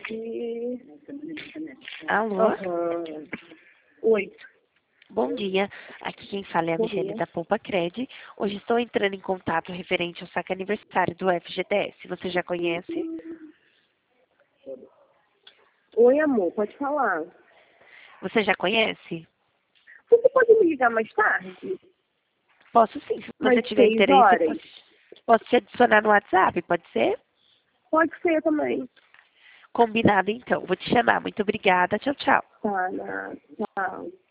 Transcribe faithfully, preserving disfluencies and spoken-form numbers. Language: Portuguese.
E... Alô? Aham. Oi. Bom dia. Aqui quem fala é a Bom Michelle dia. da Pompa Cred. Hoje estou entrando em contato referente ao saque aniversário do F G T S. Você já conhece? Oi, amor, pode falar. Você já conhece? Você pode me ligar mais tarde? Posso sim. Se você Mais tiver seis interesse, horas? posso, posso te adicionar no WhatsApp, pode ser? Pode ser também. Combinado então. Vou te chamar. Muito obrigada. Tchau, tchau. Tá, na... tchau.